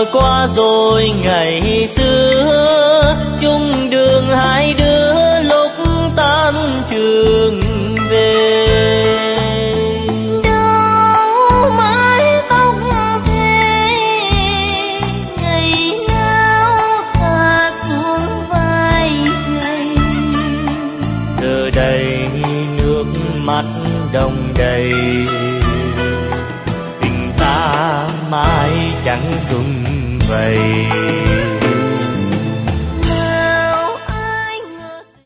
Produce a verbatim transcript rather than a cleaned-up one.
qua rồi ngày xưa, chung đường hai đứa lúc tan trường về. Đâu mái tóc thề, ngày nào xa xuống vai gầy. Giờ đây nước mắt đông đầy, tình ta mãi chẳng chung vầy.